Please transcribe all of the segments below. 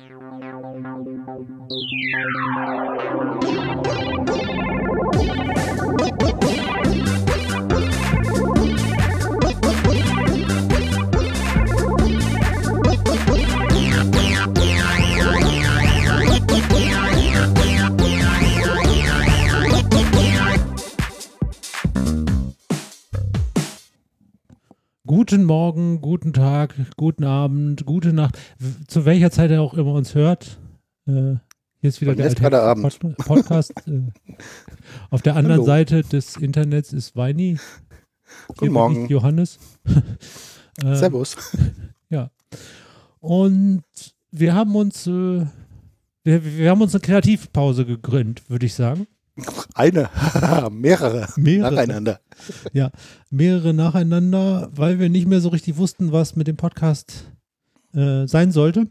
Guten Morgen, guten Tag, guten Abend, gute Nacht, zu welcher Zeit ihr auch immer uns hört. Hier ist wieder der alte Podcast. Auf der anderen Seite des Internets ist Weini. Guten Morgen. Johannes. Servus. Ja. Und wir haben uns wir haben uns eine Kreativpause gegönnt, würde ich sagen. Mehrere nacheinander. Ja, mehrere nacheinander, weil wir nicht mehr so richtig wussten, was mit dem Podcast sein sollte.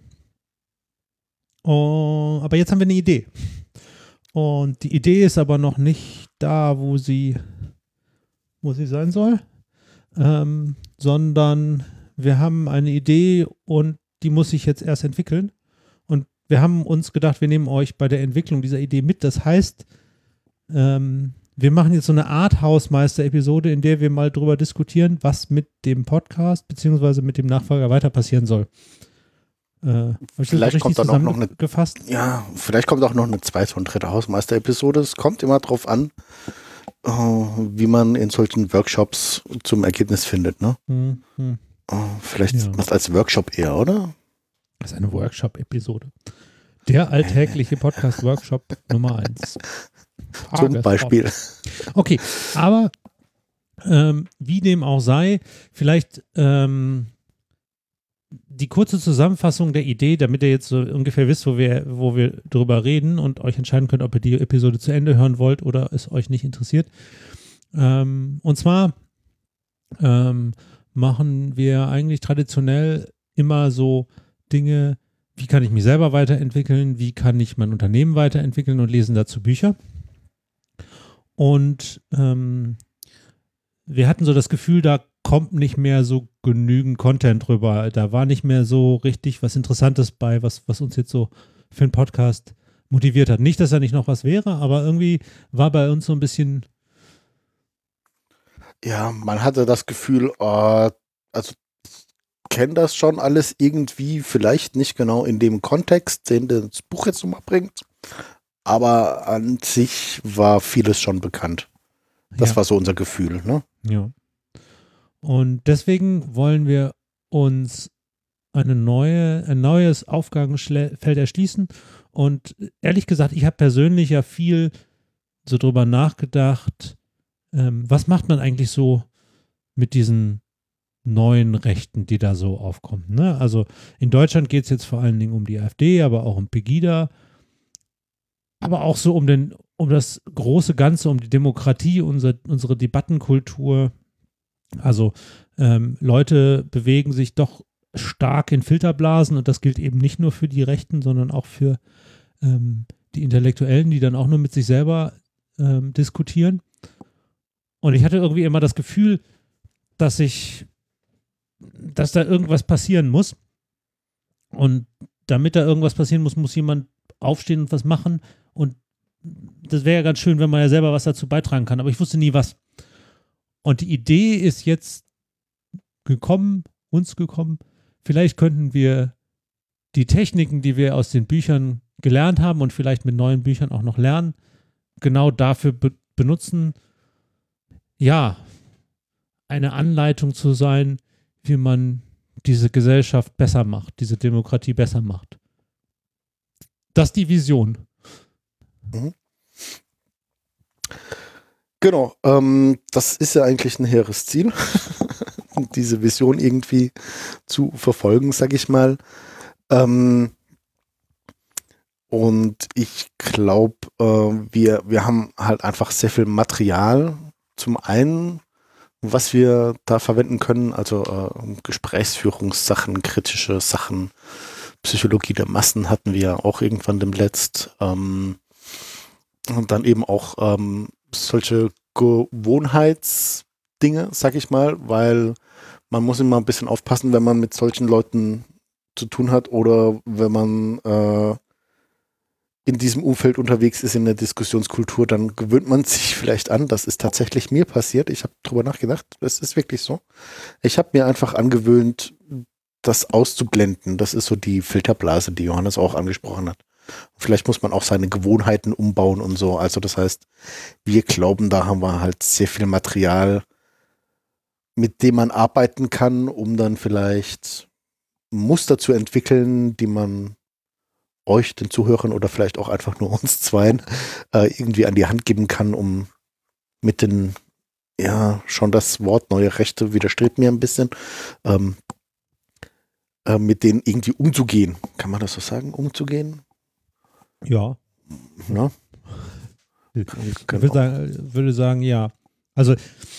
Aber jetzt haben wir eine Idee. Und die Idee ist aber noch nicht da, wo sie sein soll, sondern wir haben eine Idee und die muss sich jetzt erst entwickeln. Und wir haben uns gedacht, wir nehmen euch bei der Entwicklung dieser Idee mit. Das heißt, wir machen jetzt so eine Art Hausmeister-Episode, in der wir mal drüber diskutieren, was mit dem Podcast beziehungsweise mit dem Nachfolger weiter passieren soll. Vielleicht kommt dann auch noch vielleicht kommt auch noch eine zweite und dritte Hausmeister-Episode. Es kommt immer drauf an, wie man in solchen Workshops zum Ergebnis findet, ne? Vielleicht was als Workshop eher, oder? Das ist eine Workshop-Episode. Der alltägliche Podcast-Workshop Nummer 1. Zum Beispiel. Okay, aber wie dem auch sei, vielleicht die kurze Zusammenfassung der Idee, damit ihr jetzt so ungefähr wisst, wo wir drüber reden und euch entscheiden könnt, ob ihr die Episode zu Ende hören wollt oder es euch nicht interessiert. Und zwar machen wir eigentlich traditionell immer so Dinge, wie kann ich mich selber weiterentwickeln, wie kann ich mein Unternehmen weiterentwickeln und lesen dazu Bücher. Und wir hatten so das Gefühl, da kommt nicht mehr so genügend Content drüber. Da war nicht mehr so richtig was Interessantes bei, was uns jetzt so für einen Podcast motiviert hat. Nicht, dass da nicht noch was wäre, aber irgendwie war bei uns so ein bisschen. Ja, man hatte das Gefühl, also kennen das schon alles irgendwie, vielleicht nicht genau in dem Kontext, den das Buch jetzt nochmal bringt. Aber an sich war vieles schon bekannt. Das war so unser Gefühl, ne? Ja. Und deswegen wollen wir uns ein neues Aufgabenfeld erschließen. Und ehrlich gesagt, ich habe persönlich ja viel so drüber nachgedacht, was macht man eigentlich so mit diesen neuen Rechten, die da so aufkommen, ne? Also in Deutschland geht es jetzt vor allen Dingen um die AfD, aber auch um Pegida. Aber auch so um das große Ganze, um die Demokratie, unsere Debattenkultur. Also Leute bewegen sich doch stark in Filterblasen und das gilt eben nicht nur für die Rechten, sondern auch für die Intellektuellen, die dann auch nur mit sich selber diskutieren. Und ich hatte irgendwie immer das Gefühl, dass da irgendwas passieren muss. Und damit da irgendwas passieren muss, muss jemand aufstehen und was machen. Und das wäre ja ganz schön, wenn man ja selber was dazu beitragen kann. Aber ich wusste nie was. Und die Idee ist jetzt uns gekommen. Vielleicht könnten wir die Techniken, die wir aus den Büchern gelernt haben und vielleicht mit neuen Büchern auch noch lernen, genau dafür benutzen, ja, eine Anleitung zu sein, wie man diese Gesellschaft besser macht, diese Demokratie besser macht. Das ist die Vision. Genau, das ist ja eigentlich ein hehres Ziel, diese Vision irgendwie zu verfolgen, sag ich mal. Und ich glaube, wir haben halt einfach sehr viel Material, zum einen, was wir da verwenden können, also Gesprächsführungssachen, kritische Sachen, Psychologie der Massen hatten wir auch irgendwann demnächst. Und dann eben auch solche Gewohnheitsdinge, sag ich mal, weil man muss immer ein bisschen aufpassen, wenn man mit solchen Leuten zu tun hat oder wenn man in diesem Umfeld unterwegs ist in der Diskussionskultur, dann gewöhnt man sich vielleicht an. Das ist tatsächlich mir passiert. Ich habe drüber nachgedacht. Das ist wirklich so. Ich habe mir einfach angewöhnt, das auszublenden. Das ist so die Filterblase, die Johannes auch angesprochen hat. Vielleicht muss man auch seine Gewohnheiten umbauen und so. Also das heißt, wir glauben, da haben wir halt sehr viel Material, mit dem man arbeiten kann, um dann vielleicht Muster zu entwickeln, die man euch, den Zuhörern oder vielleicht auch einfach nur uns zweien irgendwie an die Hand geben kann, um mit den, ja, schon das Wort neue Rechte widerstrebt mir ein bisschen, mit denen irgendwie umzugehen. Kann man das so sagen? Umzugehen? Ja. Na? Ich würde sagen, ja. Also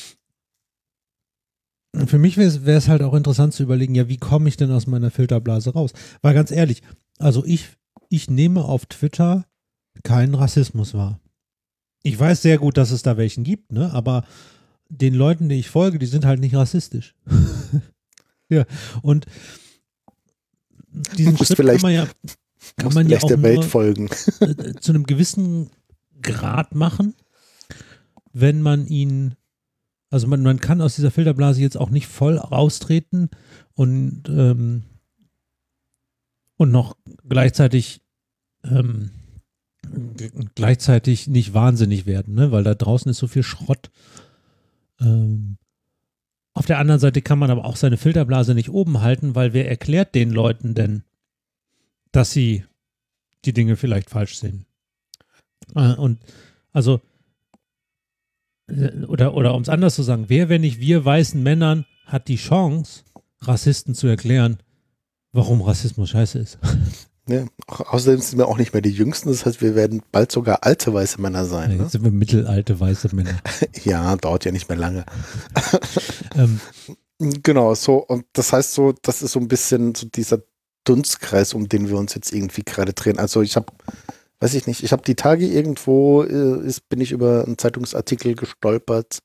für mich wäre es halt auch interessant zu überlegen, ja, wie komme ich denn aus meiner Filterblase raus? Weil ganz ehrlich, also ich nehme auf Twitter keinen Rassismus wahr. Ich weiß sehr gut, dass es da welchen gibt, ne? Aber den Leuten, die ich folge, die sind halt nicht rassistisch. Ja, und diesen Schritt kann man ja auch der Welt folgen. Zu einem gewissen Grad machen, wenn man ihn, also man kann aus dieser Filterblase jetzt auch nicht voll raustreten und noch gleichzeitig nicht wahnsinnig werden, ne? Weil da draußen ist so viel Schrott. Auf der anderen Seite kann man aber auch seine Filterblase nicht oben halten, weil wer erklärt den Leuten denn, dass sie die Dinge vielleicht falsch sehen? Und also oder um es anders zu sagen, wer, wenn nicht wir weißen Männern, hat die Chance, Rassisten zu erklären, warum Rassismus scheiße ist? Ja, außerdem sind wir auch nicht mehr die Jüngsten, das heißt, wir werden bald sogar alte weiße Männer sein. Ja, jetzt sind wir mittelalte weiße Männer. Ja, dauert ja nicht mehr lange. Genau, so, und das heißt so, das ist so ein bisschen so dieser Dunstkreis, um den wir uns jetzt irgendwie gerade drehen. Also ich habe, weiß ich nicht, ich habe die Tage irgendwo, bin ich über einen Zeitungsartikel gestolpert,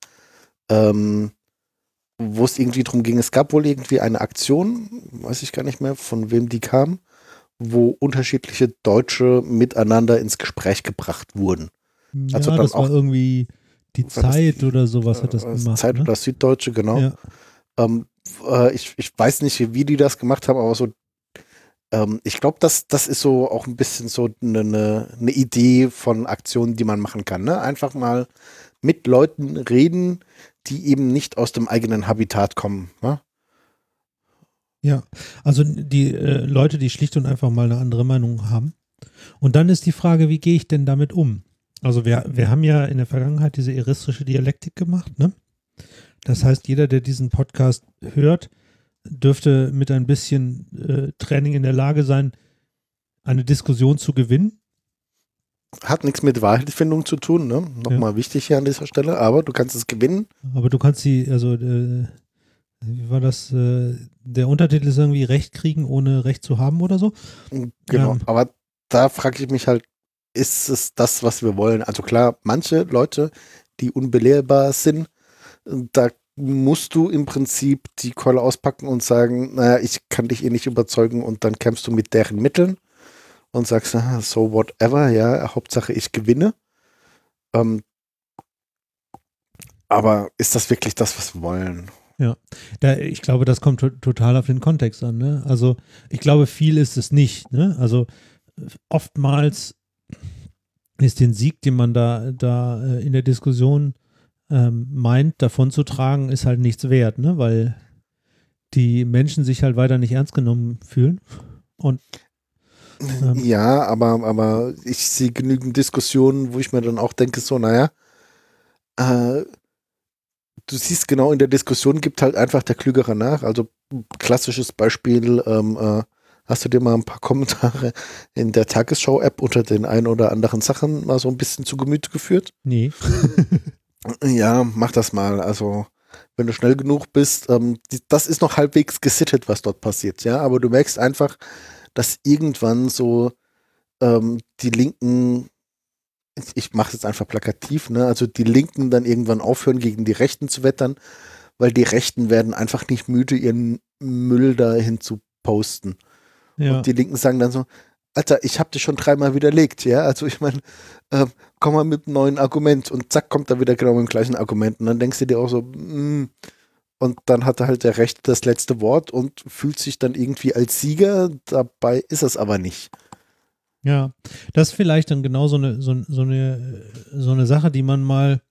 wo es irgendwie drum ging, es gab wohl irgendwie eine Aktion, weiß ich gar nicht mehr, von wem die kam, wo unterschiedliche Deutsche miteinander ins Gespräch gebracht wurden. Ja, Also dann das auch, war irgendwie die Zeit oder sowas hat das gemacht. Zeit ne? oder Süddeutsche, genau. Ja. Ich weiß nicht, wie die das gemacht haben, aber so, ich glaube, das ist so auch ein bisschen so eine Idee von Aktionen, die man machen kann. Ne? Einfach mal mit Leuten reden, die eben nicht aus dem eigenen Habitat kommen. Ne? Ja, also die Leute, die schlicht und einfach mal eine andere Meinung haben. Und dann ist die Frage, wie gehe ich denn damit um? Also wir haben ja in der Vergangenheit diese eristische Dialektik gemacht, ne? Das heißt, jeder, der diesen Podcast hört, dürfte mit ein bisschen Training in der Lage sein, eine Diskussion zu gewinnen. Hat nichts mit Wahrheitsfindung zu tun, ne? Nochmal wichtig hier an dieser Stelle, aber du kannst es gewinnen. Aber du kannst sie, also wie war das? Der Untertitel ist irgendwie Recht kriegen, ohne Recht zu haben oder so. Genau, aber da frage ich mich halt, ist es das, was wir wollen? Also klar, manche Leute, die unbelehrbar sind, da musst du im Prinzip die Keule auspacken und sagen, naja, ich kann dich eh nicht überzeugen und dann kämpfst du mit deren Mitteln und sagst, so whatever, ja, Hauptsache ich gewinne. Aber ist das wirklich das, was wir wollen? Ja, ich glaube, das kommt total auf den Kontext an. Ne? Also ich glaube, viel ist es nicht. Ne? Also oftmals ist den Sieg, den man da in der Diskussion meint, davon zu tragen, ist halt nichts wert, ne? Weil die Menschen sich halt weiter nicht ernst genommen fühlen. Und ja, aber ich sehe genügend Diskussionen, wo ich mir dann auch denke, so, naja, du siehst genau, in der Diskussion gibt halt einfach der Klügere nach. Also klassisches Beispiel, hast du dir mal ein paar Kommentare in der Tagesschau-App unter den ein oder anderen Sachen mal so ein bisschen zu Gemüte geführt? Nee. Ja, mach das mal. Also, wenn du schnell genug bist, das ist noch halbwegs gesittet, was dort passiert, ja. Aber du merkst einfach, dass irgendwann so die Linken, ich mache es jetzt einfach plakativ, ne, also die Linken dann irgendwann aufhören, gegen die Rechten zu wettern, weil die Rechten werden einfach nicht müde, ihren Müll dahin zu posten. Ja. Und die Linken sagen dann so, Alter, ich habe dich schon 3-mal widerlegt, ja. Also ich meine, komm mal mit einem neuen Argument und zack, kommt er wieder genau mit dem gleichen Argument. Und dann denkst du dir auch so, und dann hat er halt der Rechte das letzte Wort und fühlt sich dann irgendwie als Sieger. Dabei ist es aber nicht. Ja, das ist vielleicht dann genau so eine Sache, die man mal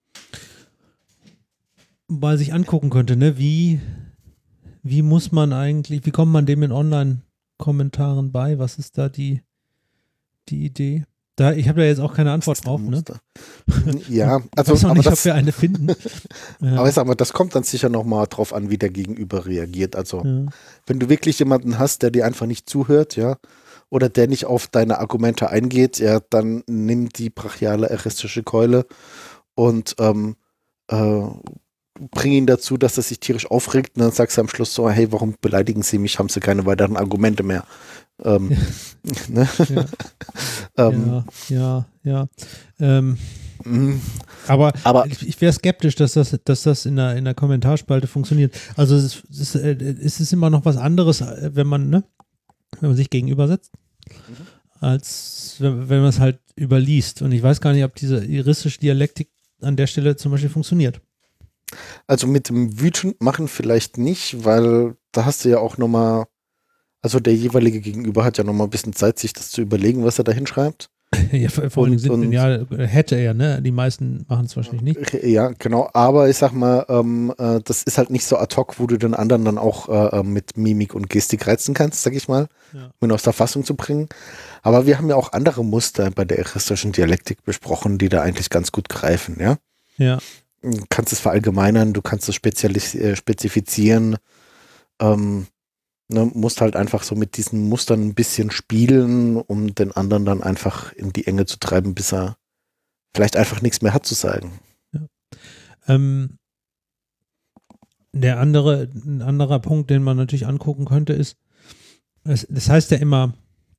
sich angucken könnte, ne? Wie muss man eigentlich, wie kommt man dem in Online-Kommentaren bei? Was ist da die Idee? Ich habe da jetzt auch keine Antwort drauf, ne? Ja, also ich weiß auch nicht, aber ob wir eine finden. Ja. Aber ich sag mal, das kommt dann sicher nochmal drauf an, wie der Gegenüber reagiert. Also wenn du wirklich jemanden hast, der dir einfach nicht zuhört, ja, oder der nicht auf deine Argumente eingeht, ja, dann nimm die brachiale aristische Keule und bring ihn dazu, dass er sich tierisch aufregt und dann sagst du am Schluss so, hey, warum beleidigen Sie mich? Haben Sie keine weiteren Argumente mehr? Ne? Ja. Aber ich wäre skeptisch, dass das in der Kommentarspalte funktioniert. Also es ist immer noch was anderes, wenn man sich gegenüber setzt, als wenn man es halt überliest. Und ich weiß gar nicht, ob diese iristische Dialektik an der Stelle zum Beispiel funktioniert. Also mit dem wütend machen vielleicht nicht, weil da hast du ja auch nochmal, also der jeweilige Gegenüber hat ja nochmal ein bisschen Zeit, sich das zu überlegen, was er da hinschreibt. Ja, vor allem hätte er, ne? Die meisten machen es wahrscheinlich nicht. Ja, genau, aber ich sag mal, das ist halt nicht so ad hoc, wo du den anderen dann auch mit Mimik und Gestik reizen kannst, sag ich mal, um ihn aus der Fassung zu bringen. Aber wir haben ja auch andere Muster bei der aristischen Dialektik besprochen, die da eigentlich ganz gut greifen, ja? Ja. Du kannst es verallgemeinern, du kannst es spezifizieren, musst halt einfach so mit diesen Mustern ein bisschen spielen, um den anderen dann einfach in die Enge zu treiben, bis er vielleicht einfach nichts mehr hat zu sagen. Ja. Ein anderer Punkt, den man natürlich angucken könnte, ist, das heißt ja immer,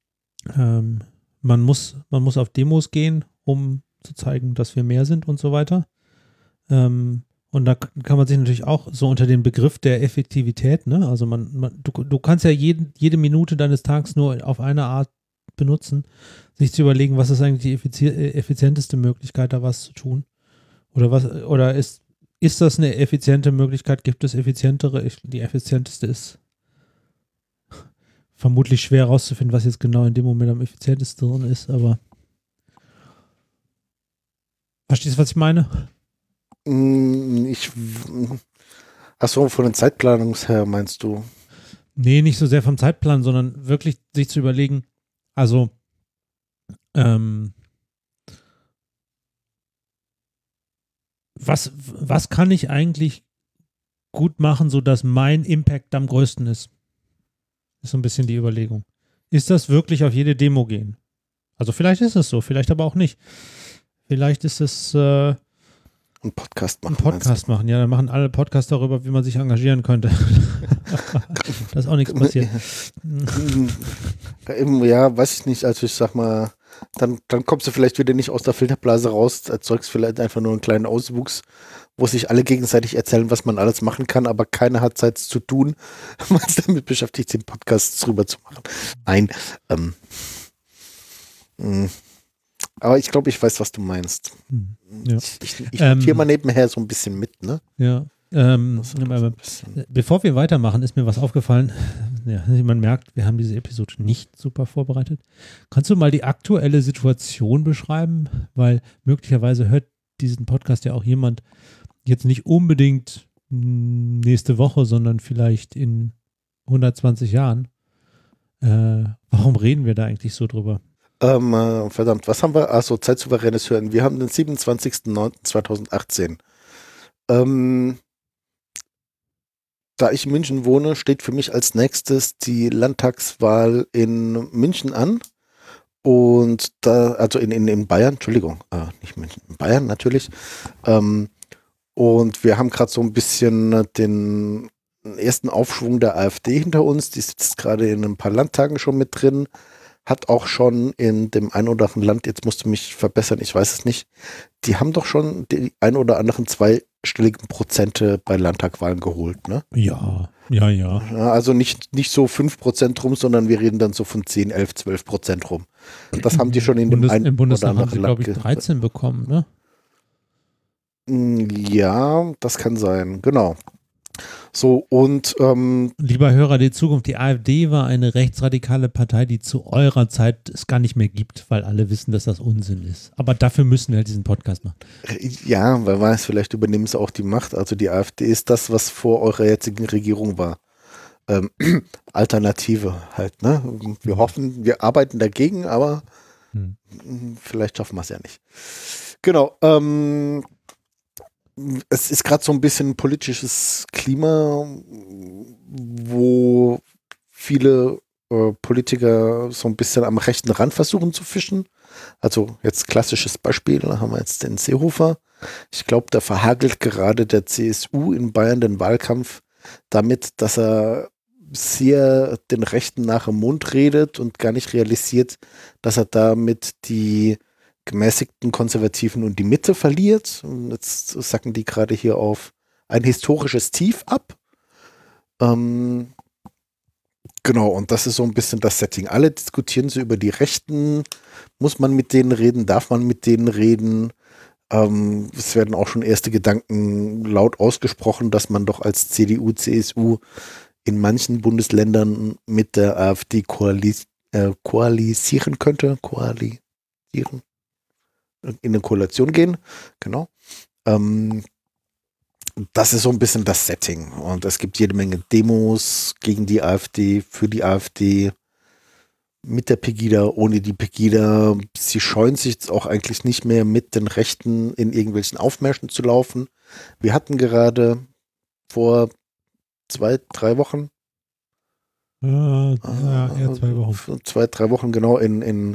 man muss auf Demos gehen, um zu zeigen, dass wir mehr sind und so weiter. Und da kann man sich natürlich auch so unter den Begriff der Effektivität, ne? Also du kannst ja jede Minute deines Tages nur auf eine Art benutzen, sich zu überlegen, was ist eigentlich die effizienteste Möglichkeit, da was zu tun? Oder ist das eine effiziente Möglichkeit? Gibt es effizientere? Die effizienteste ist vermutlich schwer herauszufinden, was jetzt genau in dem Moment am effizientesten ist, aber verstehst du, was ich meine? Achso, von den Zeitplanungs her meinst du? Nee, nicht so sehr vom Zeitplan, sondern wirklich sich zu überlegen, also was kann ich eigentlich gut machen, sodass mein Impact am größten ist? Ist so ein bisschen die Überlegung. Ist das wirklich auf jede Demo gehen? Also vielleicht ist es so, vielleicht aber auch nicht. Vielleicht ist es einen Podcast machen. Einen Podcast machen, ja, dann machen alle Podcasts darüber, wie man sich engagieren könnte. Da ist auch nichts passiert. Ja, weiß ich nicht, also ich sag mal, dann kommst du vielleicht wieder nicht aus der Filterblase raus, erzeugst vielleicht einfach nur einen kleinen Auswuchs, wo sich alle gegenseitig erzählen, was man alles machen kann, aber keiner hat Zeit zu tun, man ist damit beschäftigt, den Podcast drüber zu machen. Nein, aber ich glaube, ich weiß, was du meinst. Ja. Ich notiere mal nebenher so ein bisschen mit, ne? Ja. Bevor wir weitermachen, ist mir was aufgefallen. Ja, man merkt, wir haben diese Episode nicht super vorbereitet. Kannst du mal die aktuelle Situation beschreiben? Weil möglicherweise hört diesen Podcast ja auch jemand jetzt nicht unbedingt nächste Woche, sondern vielleicht in 120 Jahren. Warum reden wir da eigentlich so drüber? Verdammt, was haben wir? Achso, zeitsouveränes Hören. Wir haben den 27.09.2018. Da ich in München wohne, steht für mich als nächstes die Landtagswahl in München an. Und da, also in Bayern, Entschuldigung, nicht München, in Bayern natürlich. Und wir haben gerade so ein bisschen den ersten Aufschwung der AfD hinter uns. Die sitzt gerade in ein paar Landtagen schon mit drin. Hat auch schon in dem ein oder anderen Land, jetzt musst du mich verbessern, ich weiß es nicht, die haben doch schon die ein oder anderen 2 sechsstelligen Prozente bei Landtagswahlen geholt, ne? Ja. Ja, also nicht so 5% rum, sondern wir reden dann so von 10, 11, 12% rum. Das haben die schon in dem einen Im Bundestag oder haben sie, anderen glaube ich, Land 13 bekommen, ne? Ja, das kann sein, genau. So, und Lieber Hörer der Zukunft, die AfD war eine rechtsradikale Partei, die zu eurer Zeit es gar nicht mehr gibt, weil alle wissen, dass das Unsinn ist. Aber dafür müssen wir halt diesen Podcast machen. ja, wer weiß, vielleicht übernehmen sie auch die Macht. Also die AfD ist das, was vor eurer jetzigen Regierung war. Alternative halt, ne? Wir hoffen, wir arbeiten dagegen, aber vielleicht schaffen wir es ja nicht. Genau, es ist gerade so ein bisschen politisches Klima, wo viele Politiker so ein bisschen am rechten Rand versuchen zu fischen. Also jetzt klassisches Beispiel, da haben wir jetzt den Seehofer. Ich glaube, da verhagelt gerade der CSU in Bayern den Wahlkampf damit, dass er sehr den Rechten nach dem Mund redet und gar nicht realisiert, dass er damit die gemäßigten Konservativen und die Mitte verliert. Und jetzt sacken die gerade hier auf ein historisches Tief ab. Genau, und das ist so ein bisschen das Setting. Alle diskutieren so über die Rechten. Muss man mit denen reden? Darf man mit denen reden? Es werden auch schon erste Gedanken laut ausgesprochen, dass man doch als CDU, CSU in manchen Bundesländern mit der AfD koalisieren könnte. Koalieren. In eine Koalition gehen. Genau. Das ist so ein bisschen das Setting. Und es gibt jede Menge Demos gegen die AfD, für die AfD, mit der Pegida, ohne die Pegida. Sie scheuen sich jetzt auch eigentlich nicht mehr, mit den Rechten in irgendwelchen Aufmärschen zu laufen. Wir hatten gerade vor 2-3 Wochen. Eher 2 Wochen. 2-3 Wochen, genau, in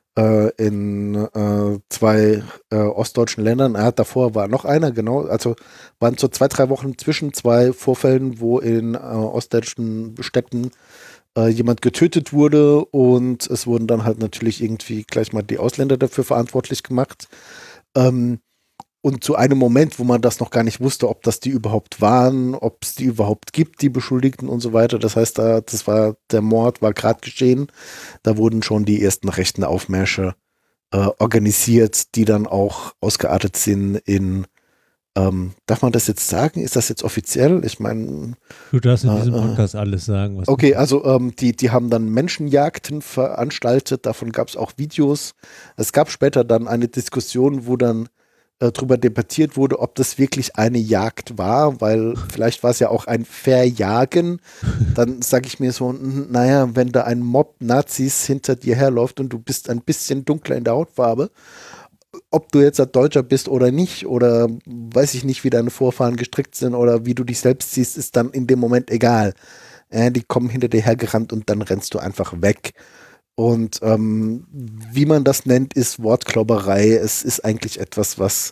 zwei ostdeutschen Ländern. Davor war noch einer, genau. Also waren so 2-3 Wochen zwischen zwei Vorfällen, wo in ostdeutschen Städten jemand getötet wurde und es wurden dann halt natürlich irgendwie gleich mal die Ausländer dafür verantwortlich gemacht. Und zu einem Moment, wo man das noch gar nicht wusste, ob das die überhaupt waren, ob es die überhaupt gibt, die Beschuldigten und so weiter. Das heißt, der Mord war gerade geschehen. Da wurden schon die ersten rechten Aufmärsche organisiert, die dann auch ausgeartet sind in, darf man das jetzt sagen? Ist das jetzt offiziell? Ich meine. Du darfst in diesem Podcast alles sagen. Okay, also die haben dann Menschenjagden veranstaltet, davon gab es auch Videos. Es gab später dann eine Diskussion, wo dann darüber debattiert wurde, ob das wirklich eine Jagd war, weil vielleicht war es ja auch ein Verjagen. Dann sage ich mir so, naja, wenn da ein Mob Nazis hinter dir herläuft und du bist ein bisschen dunkler in der Hautfarbe, ob du jetzt ein Deutscher bist oder nicht, oder weiß ich nicht, wie deine Vorfahren gestrickt sind oder wie du dich selbst siehst, ist dann in dem Moment egal. Die kommen hinter dir hergerannt und dann rennst du einfach weg. Und wie man das nennt, ist Wortklauberei. Es ist eigentlich etwas, was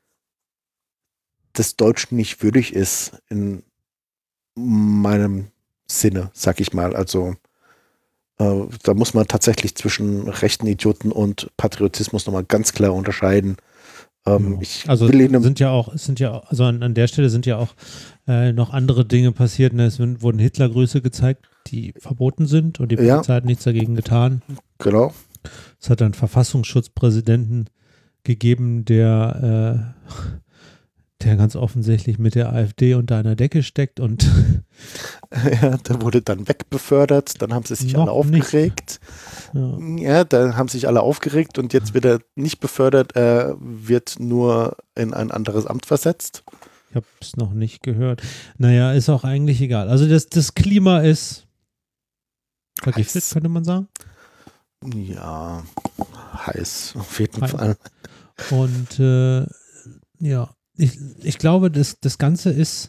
des Deutschen nicht würdig ist, in meinem Sinne, sag ich mal. Also da muss man tatsächlich zwischen rechten Idioten und Patriotismus nochmal ganz klar unterscheiden. Also an der Stelle sind ja auch noch andere Dinge passiert. Ne? Es wurden Hitlergrüße gezeigt, die verboten sind und die Polizei hat nichts dagegen getan. Genau. Es hat einen Verfassungsschutzpräsidenten gegeben, der ganz offensichtlich mit der AfD unter einer Decke steckt und ja, der wurde dann wegbefördert, dann haben sie sich alle aufgeregt. Ja, da haben sich alle aufgeregt und jetzt wird er nicht befördert, er wird nur in ein anderes Amt versetzt. Ich habe es noch nicht gehört. Naja, ist auch eigentlich egal. Also das Klima ist vergiftet, könnte man sagen. Ja, heiß, auf jeden Fall. Und ja, ich glaube, das Ganze ist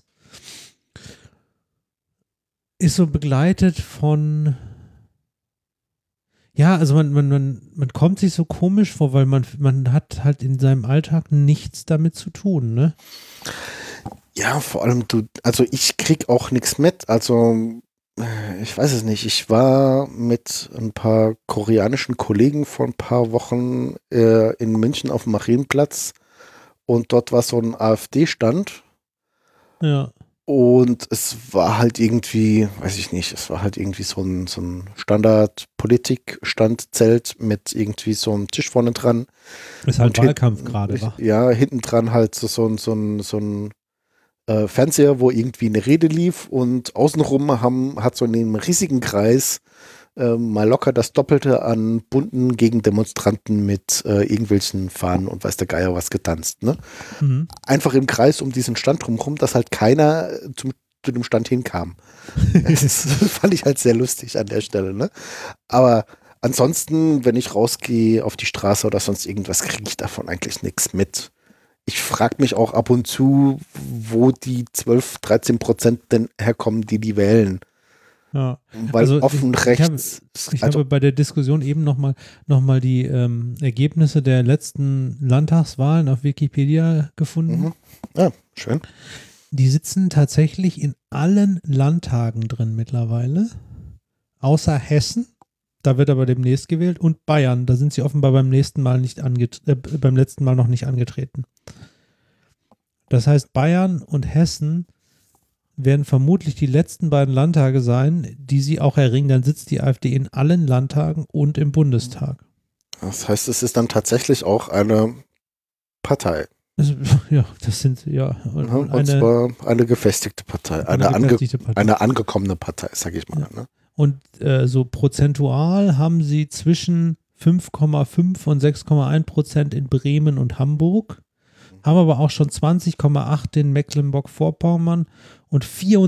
so begleitet von, ja, also man kommt sich so komisch vor, weil man hat halt in seinem Alltag nichts damit zu tun, ne? Ja, vor allem also ich krieg auch nichts mit, also ich weiß es nicht, ich war mit ein paar koreanischen Kollegen vor ein paar Wochen in München auf dem Marienplatz und dort war so ein AfD-Stand Ja. Und es war halt irgendwie, weiß ich nicht, es war halt irgendwie so ein Standard-Politik-Standzelt mit irgendwie so einem Tisch vorne dran. Ist halt Und Wahlkampf gerade, wa? ja, hinten dran halt so ein Fernseher, wo irgendwie eine Rede lief und außenrum hat so in einem riesigen Kreis mal locker das Doppelte an bunten Gegendemonstranten mit irgendwelchen Fahnen und weiß der Geier was getanzt. Ne? Mhm. Einfach im Kreis um diesen Stand drumherum, dass halt keiner zu dem Stand hinkam. Das fand ich halt sehr lustig an der Stelle. Ne? Aber ansonsten, wenn ich rausgehe auf die Straße oder sonst irgendwas, kriege ich davon eigentlich nichts mit. Ich frage mich auch ab und zu, wo die 12-13% denn herkommen, die wählen. Ja. Weil Also offen rechts. ich habe bei der Diskussion eben noch mal die Ergebnisse der letzten Landtagswahlen auf Wikipedia gefunden. Mhm. Ja, schön. Die sitzen tatsächlich in allen Landtagen drin mittlerweile, außer Hessen. Da wird aber demnächst gewählt, und Bayern. Da sind sie offenbar beim letzten Mal noch nicht angetreten. Das heißt, Bayern und Hessen werden vermutlich die letzten beiden Landtage sein, die sie auch erringen. Dann sitzt die AfD in allen Landtagen und im Bundestag. Das heißt, es ist dann tatsächlich auch eine Partei. Ja, das sind, ja. Und zwar eine gefestigte Partei. Eine angekommene Partei, sag ich mal. Ja. Ne? Und so prozentual haben sie zwischen 5,5 und 6,1% in Bremen und Hamburg, haben aber auch schon 20,8 in Mecklenburg-Vorpommern und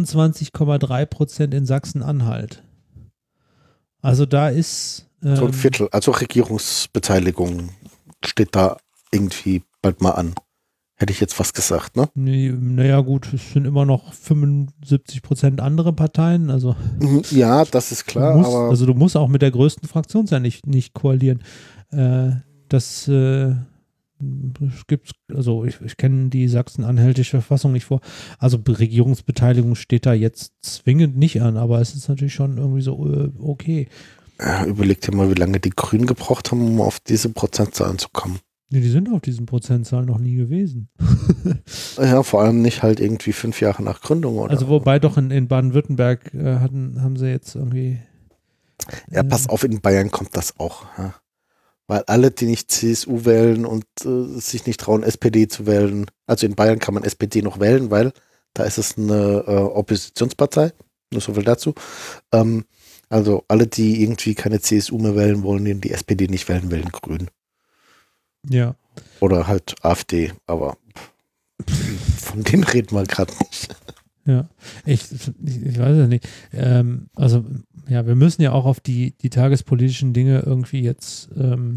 24,3% in Sachsen-Anhalt. Also da ist So ein Viertel, also Regierungsbeteiligung steht da irgendwie bald mal an. Hätte ich jetzt fast gesagt, ne? Naja gut, es sind immer noch 75% andere Parteien, also ja, das ist klar, aber du musst auch mit der größten Fraktion sein, nicht koalieren. Das gibt's, also ich kenne die sachsen-anhältische Verfassung nicht vor. Also Regierungsbeteiligung steht da jetzt zwingend nicht an, aber es ist natürlich schon irgendwie so okay. Ja, überleg dir mal, wie lange die Grünen gebraucht haben, um auf diese Prozentzahlen zu kommen. Nee, die sind auf diesen Prozentzahlen noch nie gewesen. Ja, vor allem nicht halt irgendwie 5 Jahre nach Gründung, oder? Also wobei doch in Baden-Württemberg haben sie jetzt irgendwie ja, pass auf, in Bayern kommt das auch. Ja? Weil alle, die nicht CSU wählen und sich nicht trauen, SPD zu wählen, also in Bayern kann man SPD noch wählen, weil da ist es eine Oppositionspartei, nur so viel dazu. Also alle, die irgendwie keine CSU mehr wählen wollen, die SPD nicht wählen, wählen Grün. ja. Oder halt AfD, aber von denen reden wir gerade nicht. Ja, ich weiß es nicht. Also, ja, wir müssen ja auch auf die tagespolitischen Dinge irgendwie jetzt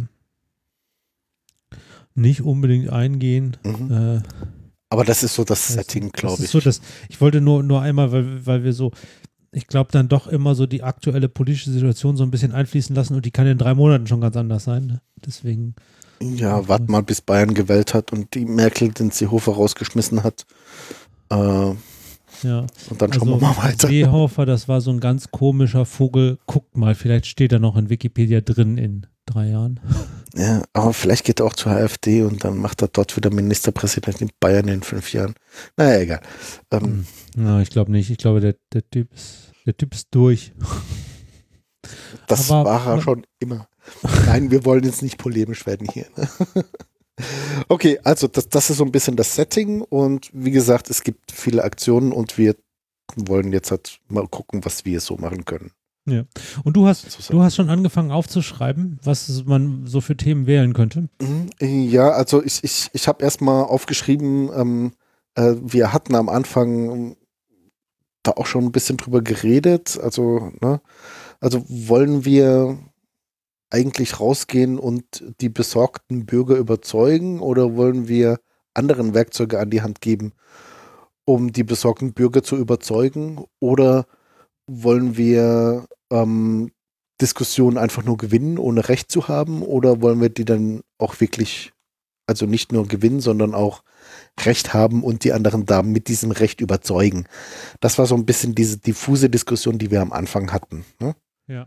nicht unbedingt eingehen. Mhm. Aber das ist so das Setting, glaube ich. So ich wollte nur einmal, weil wir so, ich glaube, dann doch immer so die aktuelle politische Situation so ein bisschen einfließen lassen, und die kann in 3 Monaten schon ganz anders sein. Ne? Deswegen. Ja, warte mal, bis Bayern gewählt hat und die Merkel den Seehofer rausgeschmissen hat. Ja. Und dann schauen wir mal weiter. Seehofer, das war so ein ganz komischer Vogel. Guckt mal, vielleicht steht er noch in Wikipedia drin in 3 Jahren. Ja, aber vielleicht geht er auch zur AfD und dann macht er dort wieder Ministerpräsident in Bayern in 5 Jahren. Naja, egal. Ja, ich glaube nicht. Ich glaube, der Typ ist durch. Das war er schon immer. Nein, wir wollen jetzt nicht polemisch werden hier. Ne? Okay, also das ist so ein bisschen das Setting, und wie gesagt, es gibt viele Aktionen und wir wollen jetzt halt mal gucken, was wir so machen können. Ja. Und du hast schon angefangen aufzuschreiben, was man so für Themen wählen könnte? Ja, also ich habe erstmal aufgeschrieben, wir hatten am Anfang da auch schon ein bisschen drüber geredet, also wollen wir eigentlich rausgehen und die besorgten Bürger überzeugen, oder wollen wir anderen Werkzeuge an die Hand geben, um die besorgten Bürger zu überzeugen, oder wollen wir Diskussionen einfach nur gewinnen, ohne Recht zu haben, oder wollen wir die dann auch wirklich, also nicht nur gewinnen, sondern auch Recht haben und die anderen da mit diesem Recht überzeugen? Das war so ein bisschen diese diffuse Diskussion, die wir am Anfang hatten. Ne? Ja.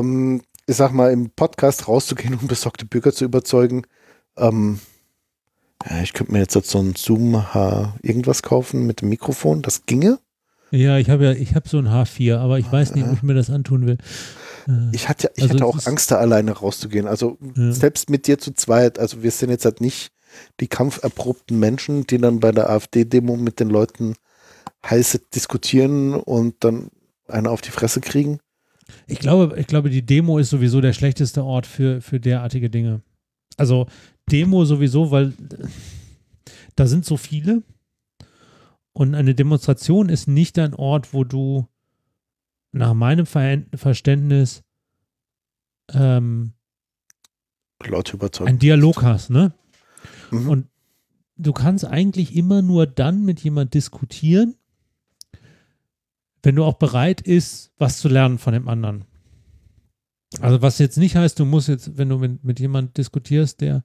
Ich sag mal, im Podcast rauszugehen, um besorgte Bürger zu überzeugen, Ja, ich könnte mir jetzt so ein Zoom H irgendwas kaufen mit dem Mikrofon, das ginge. Ja, ich habe so ein H4, aber ich weiß nicht, ob ich mir das antun will. Ich hatte auch Angst, da alleine rauszugehen. Also selbst mit dir zu zweit, also wir sind jetzt halt nicht die kampferprobten Menschen, die dann bei der AfD-Demo mit den Leuten heiß diskutieren und dann eine auf die Fresse kriegen. Ich glaube, die Demo ist sowieso der schlechteste Ort für derartige Dinge. Also Demo sowieso, weil da sind so viele und eine Demonstration ist nicht ein Ort, wo du nach meinem Verständnis Leute überzeugen. einen Dialog hast, ne? Mhm. Und du kannst eigentlich immer nur dann mit jemand diskutieren, wenn du auch bereit ist, was zu lernen von dem anderen. Also was jetzt nicht heißt, du musst jetzt, wenn du mit jemand diskutierst, der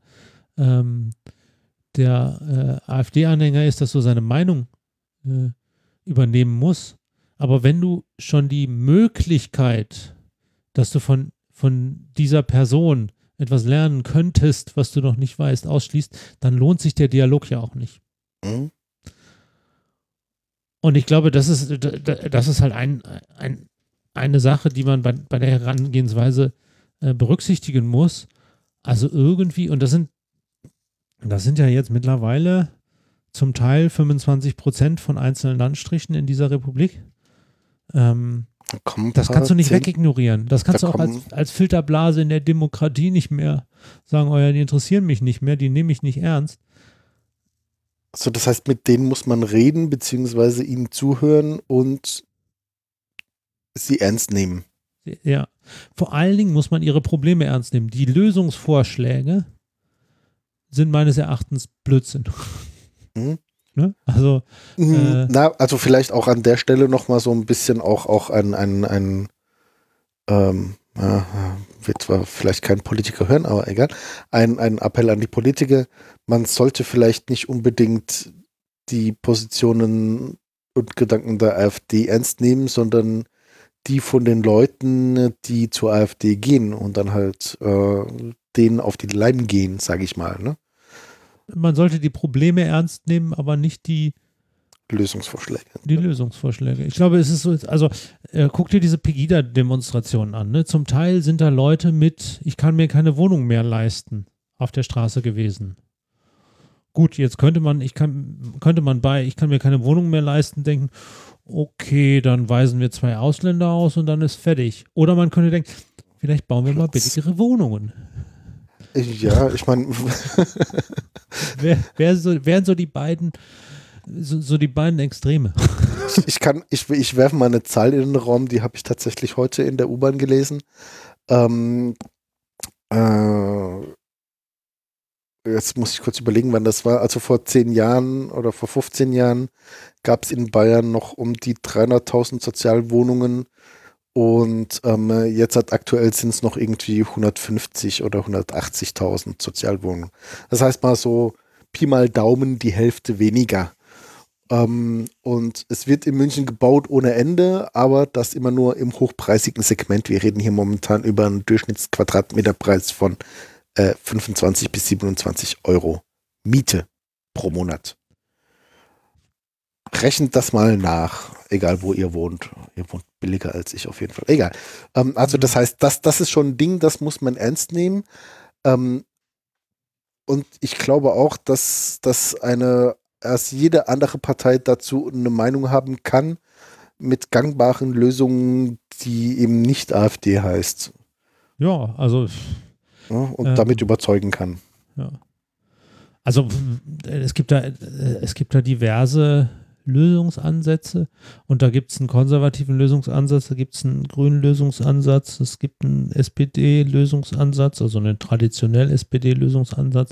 AfD-Anhänger ist, dass du seine Meinung übernehmen musst. Aber wenn du schon die Möglichkeit, dass du von dieser Person etwas lernen könntest, was du noch nicht weißt, ausschließt, dann lohnt sich der Dialog ja auch nicht. Mhm. Und ich glaube, das ist halt eine Sache, die man bei der Herangehensweise berücksichtigen muss. Also irgendwie, und das sind ja jetzt mittlerweile zum Teil 25% von einzelnen Landstrichen in dieser Republik. Das kannst du nicht wegignorieren. Das kannst du auch als Filterblase in der Demokratie nicht mehr sagen, oh ja, die interessieren mich nicht mehr, die nehme ich nicht ernst. Also das heißt, mit denen muss man reden, beziehungsweise ihnen zuhören und sie ernst nehmen. Ja, vor allen Dingen muss man ihre Probleme ernst nehmen. Die Lösungsvorschläge sind meines Erachtens Blödsinn. Mhm. Ne? Also, also vielleicht auch an der Stelle nochmal so ein bisschen auch wird zwar vielleicht kein Politiker hören, aber egal, ein Appell an die Politiker, man sollte vielleicht nicht unbedingt die Positionen und Gedanken der AfD ernst nehmen, sondern die von den Leuten, die zur AfD gehen und dann halt denen auf die Leim gehen, sage ich mal, ne? Man sollte die Probleme ernst nehmen, aber nicht die Lösungsvorschläge. Die Lösungsvorschläge. Ich glaube, es ist so, also guck dir diese Pegida-Demonstrationen an. Ne? Zum Teil sind da Leute mit, ich kann mir keine Wohnung mehr leisten, auf der Straße gewesen. Gut, jetzt könnte man, ich kann mir keine Wohnung mehr leisten, denken, okay, dann weisen wir 2 Ausländer aus und dann ist fertig. Oder man könnte denken, vielleicht bauen wir mal billigere Wohnungen. Ja, ich meine. wären so die beiden Extreme. Ich werfe mal eine Zahl in den Raum, die habe ich tatsächlich heute in der U-Bahn gelesen. Jetzt muss ich kurz überlegen, wann das war. Also vor 10 Jahren oder vor 15 Jahren gab es in Bayern noch um die 300.000 Sozialwohnungen und jetzt aktuell sind es noch irgendwie 150 oder 180.000 Sozialwohnungen. Das heißt mal so Pi mal Daumen die Hälfte weniger. Und es wird in München gebaut ohne Ende, aber das immer nur im hochpreisigen Segment. Wir reden hier momentan über einen Durchschnittsquadratmeterpreis von 25 bis 27 Euro Miete pro Monat. Rechnet das mal nach, egal wo ihr wohnt. Ihr wohnt billiger als ich auf jeden Fall. Egal. Also das heißt, das ist schon ein Ding, das muss man ernst nehmen. Und ich glaube auch, dass jede andere Partei dazu eine Meinung haben kann, mit gangbaren Lösungen, die eben nicht AfD heißt. Ja, also. Ja, und damit überzeugen kann. Ja. Also es gibt da diverse Lösungsansätze und da gibt es einen konservativen Lösungsansatz, da gibt es einen grünen Lösungsansatz, es gibt einen SPD-Lösungsansatz, also einen traditionellen SPD-Lösungsansatz.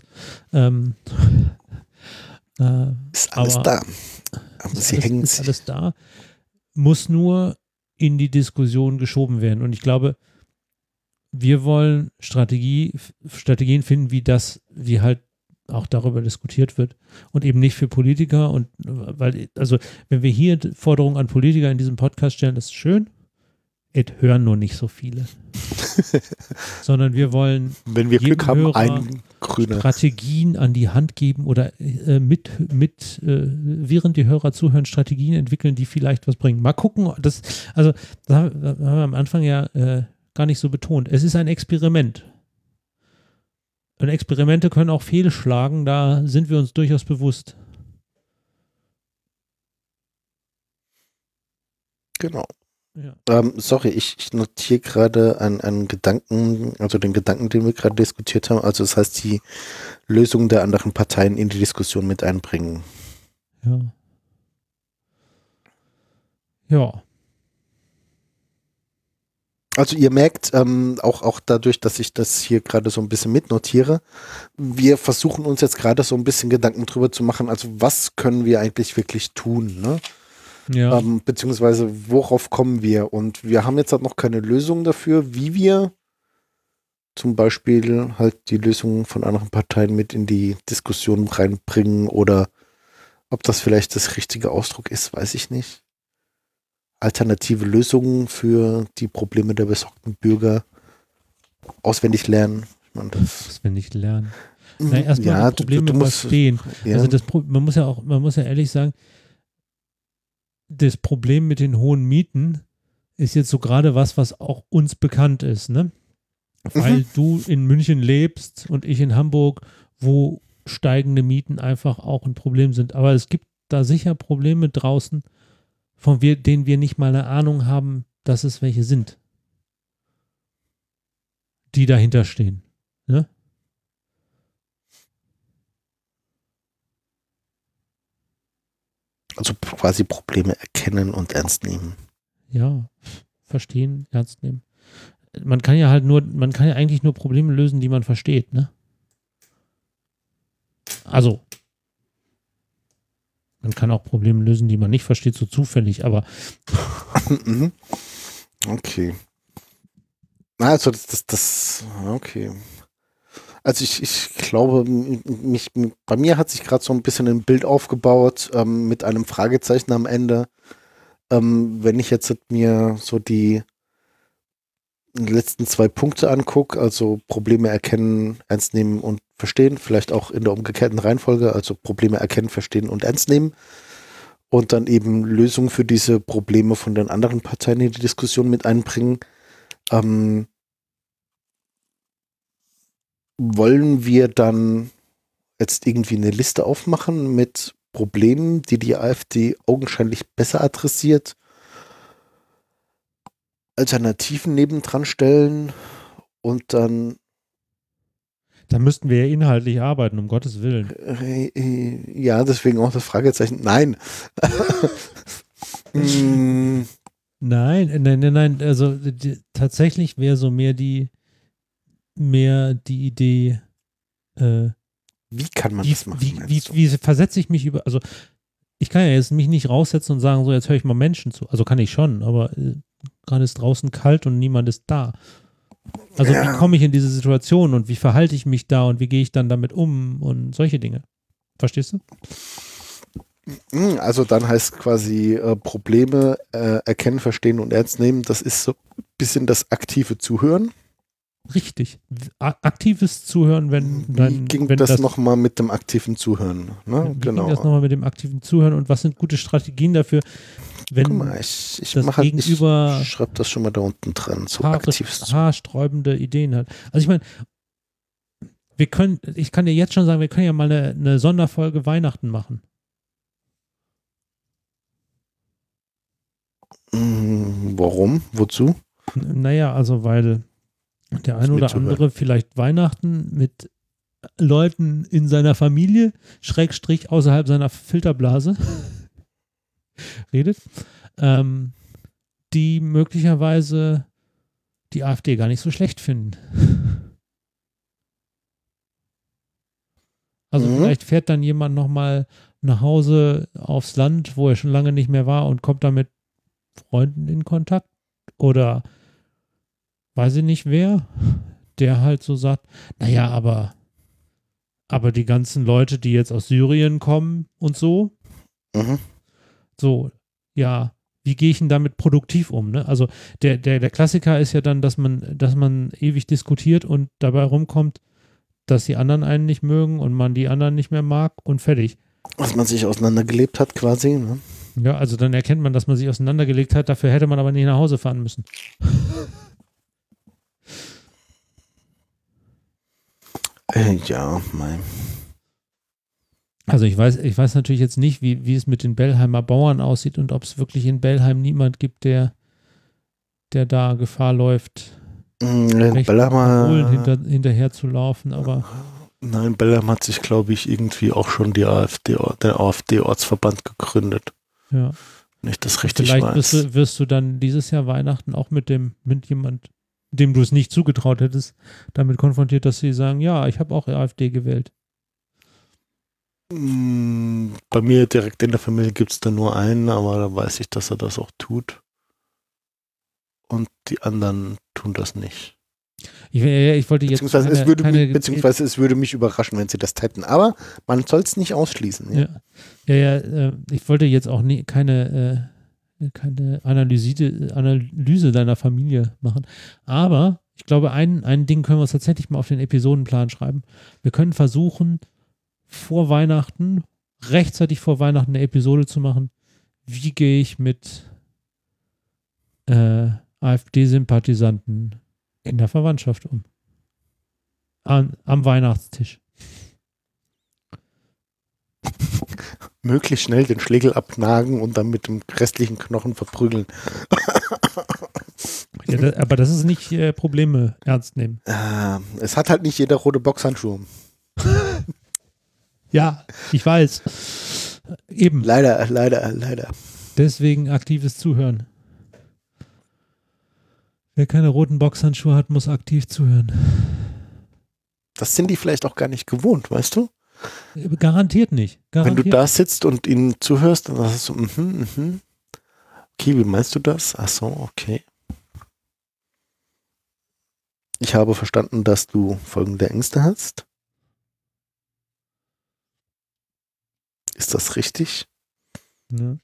Ist alles da. Aber ist alles da, muss nur in die Diskussion geschoben werden. Und ich glaube, wir wollen Strategien finden, wie halt auch darüber diskutiert wird und eben nicht für Politiker. Und also wenn wir hier Forderungen an Politiker in diesem Podcast stellen, das ist schön. Es hören nur nicht so viele. sondern wir wollen Wenn wir jedem Glück haben, Hörer ein grüner. Strategien an die Hand geben oder während die Hörer zuhören, Strategien entwickeln, die vielleicht was bringen. Mal gucken, das haben wir am Anfang ja gar nicht so betont. Es ist ein Experiment. Und Experimente können auch fehlschlagen, da sind wir uns durchaus bewusst. Genau. Ja. Sorry, ich notiere gerade einen Gedanken, also den Gedanken, den wir gerade diskutiert haben. Also das heißt, die Lösung der anderen Parteien in die Diskussion mit einbringen. Ja. Ja. Also ihr merkt, auch dadurch, dass ich das hier gerade so ein bisschen mitnotiere, wir versuchen uns jetzt gerade so ein bisschen Gedanken drüber zu machen, also was können wir eigentlich wirklich tun, ne? Ja. Beziehungsweise worauf kommen wir? Und wir haben jetzt halt noch keine Lösung dafür, wie wir zum Beispiel halt die Lösungen von anderen Parteien mit in die Diskussion reinbringen oder ob das vielleicht das richtige Ausdruck ist, weiß ich nicht. Alternative Lösungen für die Probleme der besorgten Bürger auswendig lernen. Ich meine, Auswendig lernen. Na, erstmal ja, die Probleme du musst, verstehen. ja. Also man muss ja ehrlich sagen, das Problem mit den hohen Mieten ist jetzt so gerade was auch uns bekannt ist, ne? Weil du in München lebst und ich in Hamburg, wo steigende Mieten einfach auch ein Problem sind. Aber es gibt da sicher Probleme draußen, von denen wir nicht mal eine Ahnung haben, dass es welche sind, die dahinter stehen. Ne? Also quasi Probleme erkennen und ernst nehmen. Ja, verstehen, ernst nehmen. Man kann ja eigentlich nur Probleme lösen, die man versteht, ne? Also, man kann auch Probleme lösen, die man nicht versteht, so zufällig, aber Okay. Also okay. Also ich glaube, bei mir hat sich gerade so ein bisschen ein Bild aufgebaut mit einem Fragezeichen am Ende. Wenn ich jetzt mir so die letzten 2 Punkte angucke, also Probleme erkennen, ernst nehmen und verstehen, vielleicht auch in der umgekehrten Reihenfolge, also Probleme erkennen, verstehen und ernst nehmen und dann eben Lösungen für diese Probleme von den anderen Parteien in die Diskussion mit einbringen. Wollen wir dann jetzt irgendwie eine Liste aufmachen mit Problemen, die die AfD augenscheinlich besser adressiert, Alternativen nebendran stellen und dann da müssten wir ja inhaltlich arbeiten, um Gottes Willen. ja, deswegen auch das Fragezeichen. Nein. Nein. Also tatsächlich wäre so mehr die Idee, wie kann man das machen? Wie versetze ich mich also ich kann ja jetzt mich nicht raussetzen und sagen, so jetzt höre ich mal Menschen zu. Also kann ich schon, aber gerade ist draußen kalt und niemand ist da. Also wie komme ich in diese Situation und wie verhalte ich mich da und wie gehe ich dann damit um und solche Dinge. Verstehst du? Also dann heißt quasi Probleme erkennen, verstehen und ernst nehmen. Das ist so ein bisschen das aktive Zuhören. Richtig. Aktives Zuhören, Wie ging das nochmal mit dem aktiven Zuhören? Ne? Wie genau. ging das nochmal mit dem aktiven Zuhören und was sind gute Strategien dafür, wenn Guck mal, ich schreibe das schon mal da unten dran. So haarsträubende Ideen hat. Also ich meine, ich kann dir jetzt schon sagen, wir können ja mal eine Sonderfolge Weihnachten machen. Warum? Wozu? Naja, also weil der ein oder andere vielleicht Weihnachten mit Leuten in seiner Familie, Schrägstrich außerhalb seiner Filterblase redet, die möglicherweise die AfD gar nicht so schlecht finden. Also vielleicht fährt dann jemand nochmal nach Hause aufs Land, wo er schon lange nicht mehr war und kommt da mit Freunden in Kontakt oder weiß ich nicht wer, der halt so sagt, naja, aber die ganzen Leute, die jetzt aus Syrien kommen und so, so, ja, wie gehe ich denn damit produktiv um? Ne? Also der Klassiker ist ja dann, dass man ewig diskutiert und dabei rumkommt, dass die anderen einen nicht mögen und man die anderen nicht mehr mag und fertig. Was man sich auseinandergelebt hat quasi. Ne? Ja, also dann erkennt man, dass man sich auseinandergelegt hat, dafür hätte man aber nicht nach Hause fahren müssen. Ja, mein. Also ich weiß natürlich jetzt nicht, wie es mit den Bellheimer Bauern aussieht und ob es wirklich in Bellheim niemand gibt, der da Gefahr läuft, Bellheimer hinterher zu laufen, aber nein, Bellheim hat sich, glaube ich, irgendwie auch schon der AfD-Ortsverband gegründet. ja. Wenn ich das richtig Vielleicht weiß. wirst du dann dieses Jahr Weihnachten auch mit jemand, dem du es nicht zugetraut hättest, damit konfrontiert, dass sie sagen, ja, ich habe auch AfD gewählt. Bei mir direkt in der Familie gibt es da nur einen, aber da weiß ich, dass er das auch tut. Und die anderen tun das nicht. Ich wollte jetzt beziehungsweise es würde mich überraschen, wenn sie das täten. Aber man soll es nicht ausschließen. Ich wollte jetzt auch keine Analyse deiner Familie machen. Aber ich glaube, ein Ding können wir uns tatsächlich mal auf den Episodenplan schreiben. Wir können versuchen, rechtzeitig vor Weihnachten eine Episode zu machen. Wie gehe ich mit AfD-Sympathisanten in der Verwandtschaft um? Am Weihnachtstisch. Möglichst schnell den Schlegel abnagen und dann mit dem restlichen Knochen verprügeln. Ja, aber das ist nicht Probleme ernst nehmen. Es hat halt nicht jeder rote Boxhandschuhe. Ja, ich weiß. Eben. Leider. Deswegen aktives Zuhören. Wer keine roten Boxhandschuhe hat, muss aktiv zuhören. Das sind die vielleicht auch gar nicht gewohnt, weißt du? Garantiert nicht. Wenn du da sitzt und ihnen zuhörst, dann sagst du, okay, wie meinst du das? Ach so, okay. Ich habe verstanden, dass du folgende Ängste hast. Ist das richtig? Ja.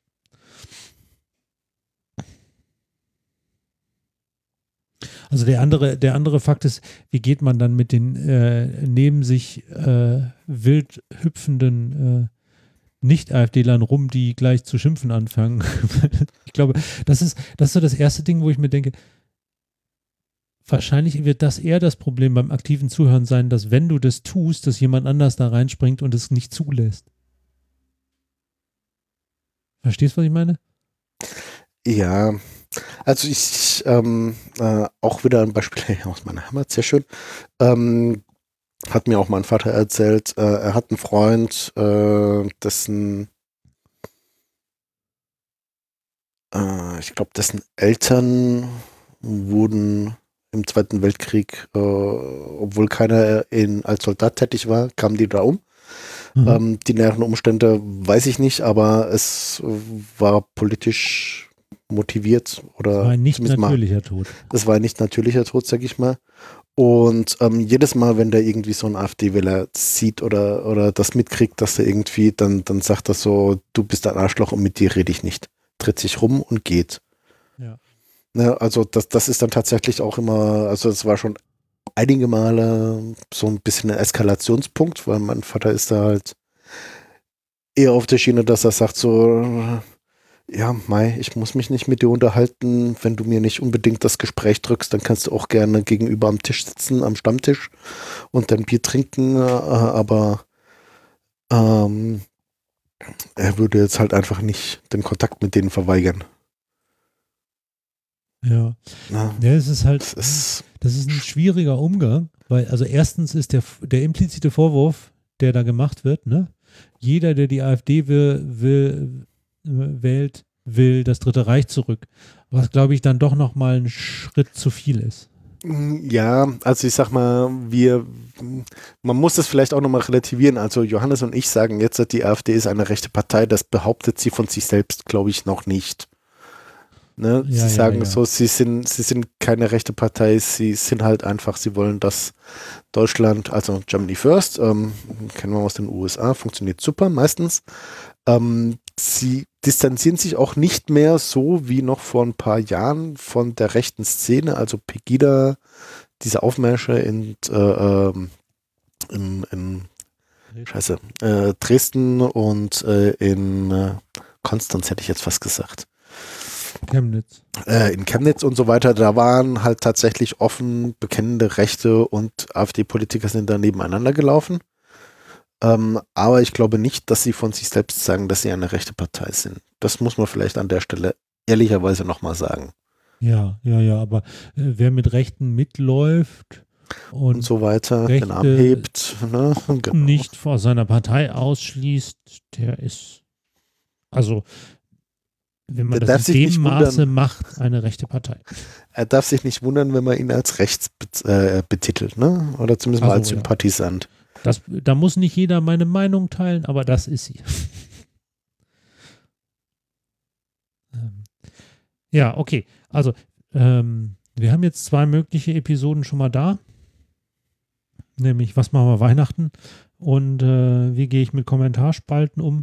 Also der andere Fakt ist, wie geht man dann mit den neben sich wild hüpfenden Nicht-AfDlern rum, die gleich zu schimpfen anfangen? Ich glaube, das ist so das erste Ding, wo ich mir denke, wahrscheinlich wird das eher das Problem beim aktiven Zuhören sein, dass wenn du das tust, dass jemand anders da reinspringt und es nicht zulässt. Verstehst du, was ich meine? Ja, also ich auch wieder ein Beispiel aus meiner Heimat, sehr schön. Hat mir auch mein Vater erzählt, er hat einen Freund, dessen dessen Eltern wurden im Zweiten Weltkrieg, obwohl keiner als Soldat tätig war, kamen die da um. Die näheren Umstände weiß ich nicht, aber es war politisch motiviert oder das war ein nicht natürlicher Tod. Das war ein nicht natürlicher Tod, sag ich mal. Und jedes Mal, wenn der irgendwie so einen AfD-Wähler sieht oder das mitkriegt, dass er irgendwie, dann sagt er so, du bist ein Arschloch und mit dir rede ich nicht. Dreht sich rum und geht. Ja. Ne, also das ist dann tatsächlich auch immer, also es war schon einige Male so ein bisschen ein Eskalationspunkt, weil mein Vater ist da halt eher auf der Schiene, dass er sagt so, ja, Mai, ich muss mich nicht mit dir unterhalten, wenn du mir nicht unbedingt das Gespräch drückst, dann kannst du auch gerne gegenüber am Tisch sitzen, am Stammtisch und dein Bier trinken, aber er würde jetzt halt einfach nicht den Kontakt mit denen verweigern. Ja. Ja, es ist halt, das ist ein schwieriger Umgang, weil, also erstens ist der implizite Vorwurf, der da gemacht wird, ne? Jeder, der die AfD wählt, will das Dritte Reich zurück. Was, glaube ich, dann doch nochmal ein Schritt zu viel ist. Ja, also ich sag mal, man muss das vielleicht auch nochmal relativieren. Also Johannes und ich sagen jetzt, die AfD ist eine rechte Partei, das behauptet sie von sich selbst, glaube ich, noch nicht. Ne? Ja, sie sagen so, sie sind keine rechte Partei, sie sind halt einfach, sie wollen, dass Deutschland, also Germany First, kennen wir aus den USA, funktioniert super meistens, sie distanzieren sich auch nicht mehr so wie noch vor ein paar Jahren von der rechten Szene, also Pegida, diese Aufmärsche in Dresden und in Konstanz hätte ich jetzt fast gesagt. Chemnitz. In Chemnitz und so weiter, da waren halt tatsächlich offen bekennende Rechte und AfD-Politiker sind da nebeneinander gelaufen. Aber ich glaube nicht, dass sie von sich selbst sagen, dass sie eine rechte Partei sind. Das muss man vielleicht an der Stelle ehrlicherweise nochmal sagen. Ja, aber wer mit Rechten mitläuft und so weiter, Rechte den Arm hebt, ne? Genau. Nicht vor seiner Partei ausschließt, der ist, also wenn man das in dem Maße macht, eine rechte Partei. Er darf sich nicht wundern, wenn man ihn als rechts betitelt, ne? Oder zumindest mal als Sympathisant. Da muss nicht jeder meine Meinung teilen, aber das ist sie. Ja, okay. Also, wir haben jetzt 2 mögliche Episoden schon mal da. Nämlich, was machen wir Weihnachten und wie gehe ich mit Kommentarspalten um?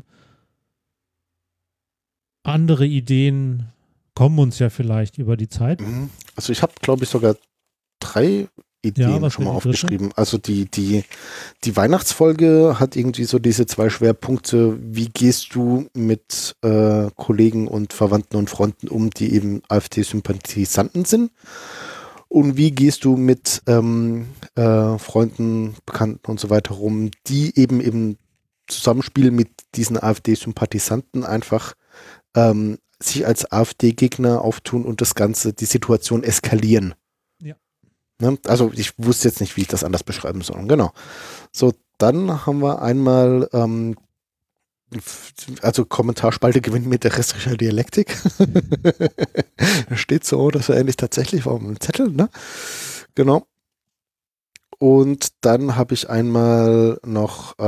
Andere Ideen kommen uns ja vielleicht über die Zeit. Also ich habe, glaube ich, sogar 3 Ideen schon mal aufgeschrieben. Also die Weihnachtsfolge hat irgendwie so diese 2 Schwerpunkte. Wie gehst du mit Kollegen und Verwandten und Freunden um, die eben AfD-Sympathisanten sind? Und wie gehst du mit Freunden, Bekannten und so weiter rum, die eben im Zusammenspiel mit diesen AfD-Sympathisanten einfach sich als AfD-Gegner auftun und das Ganze, die Situation eskalieren? Ja. Ne? Also ich wusste jetzt nicht, wie ich das anders beschreiben soll. Genau. So, dann haben wir einmal also Kommentarspalte gewinnt mit terrestrischer Dialektik. Steht so, das so ähnlich tatsächlich, war ein Zettel, ne? Genau. Und dann habe ich einmal noch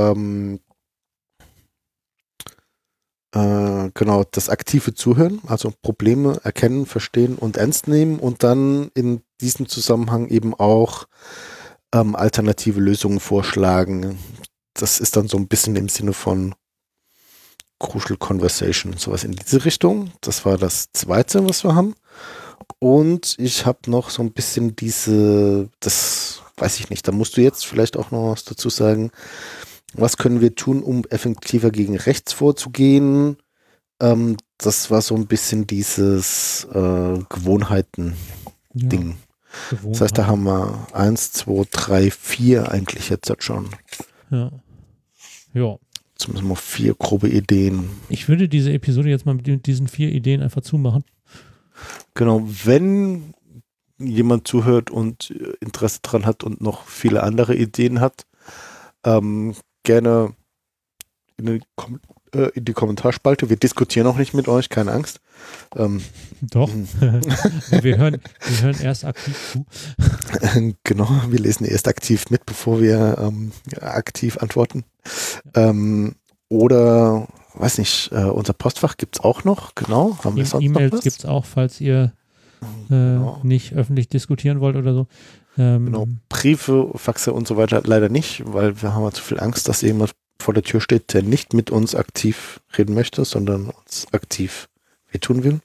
genau, das aktive Zuhören, also Probleme erkennen, verstehen und ernst nehmen und dann in diesem Zusammenhang eben auch alternative Lösungen vorschlagen. Das ist dann so ein bisschen im Sinne von Crucial Conversation, sowas in diese Richtung. Das war das Zweite, was wir haben. Und ich habe noch so ein bisschen das weiß ich nicht, da musst du jetzt vielleicht auch noch was dazu sagen. Was können wir tun, um effektiver gegen rechts vorzugehen? Das war so ein bisschen dieses Gewohnheiten-Ding. Ja, das heißt, da haben wir 1, 2, 3, 4 eigentlich jetzt schon. Ja. Zumindest mal 4 grobe Ideen. Ich würde diese Episode jetzt mal mit diesen 4 Ideen einfach zumachen. Genau, wenn jemand zuhört und Interesse dran hat und noch viele andere Ideen hat, gerne in die Kommentarspalte. Wir diskutieren auch nicht mit euch, keine Angst. Doch. wir hören erst aktiv zu. Genau, wir lesen erst aktiv mit, bevor wir aktiv antworten. Oder, weiß nicht, unser Postfach gibt es auch noch, genau. Haben wir sonst E-Mails noch was? Gibt es auch, falls ihr nicht öffentlich diskutieren wollt oder so. Genau, Briefe, Faxe und so weiter leider nicht, weil wir haben ja zu viel Angst, dass jemand vor der Tür steht, der nicht mit uns aktiv reden möchte, sondern uns aktiv wehtun will.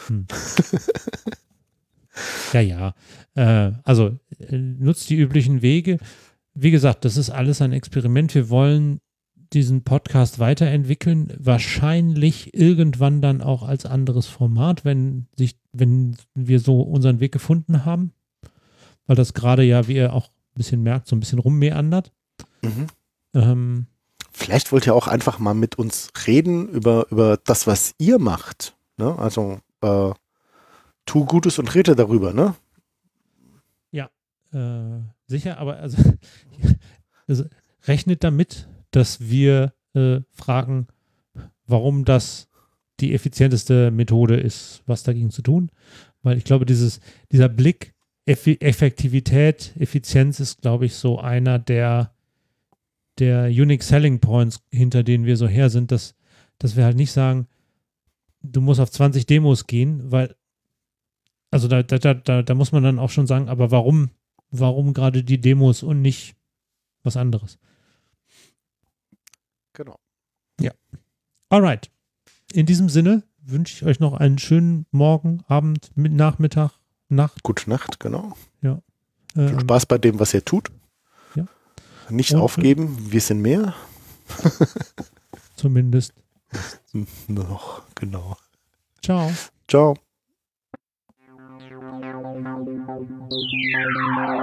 Ja. Also nutzt die üblichen Wege. Wie gesagt, das ist alles ein Experiment. Wir wollen diesen Podcast weiterentwickeln, wahrscheinlich irgendwann dann auch als anderes Format, wenn wir so unseren Weg gefunden haben, weil das gerade ja, wie ihr auch ein bisschen merkt, so ein bisschen rummeandert. Vielleicht wollt ihr auch einfach mal mit uns reden über das, was ihr macht. Ne? Also tu Gutes und rede darüber, ne? Ja, sicher, aber also rechnet damit, dass wir fragen, warum das die effizienteste Methode ist, was dagegen zu tun. Weil ich glaube, dieser Blick, Effektivität, Effizienz ist, glaube ich, so einer der Unique Selling Points, hinter denen wir so her sind, dass wir halt nicht sagen, du musst auf 20 Demos gehen, weil, also da muss man dann auch schon sagen, aber warum gerade die Demos und nicht was anderes? Genau. Ja. Alright. In diesem Sinne wünsche ich euch noch einen schönen Morgen, Abend, Nachmittag, Nacht. Gute Nacht, genau. Ja. Viel Spaß bei dem, was ihr tut. Ja. Nicht aufgeben, wir sind mehr. Zumindest. Noch, genau. Ciao. Ciao.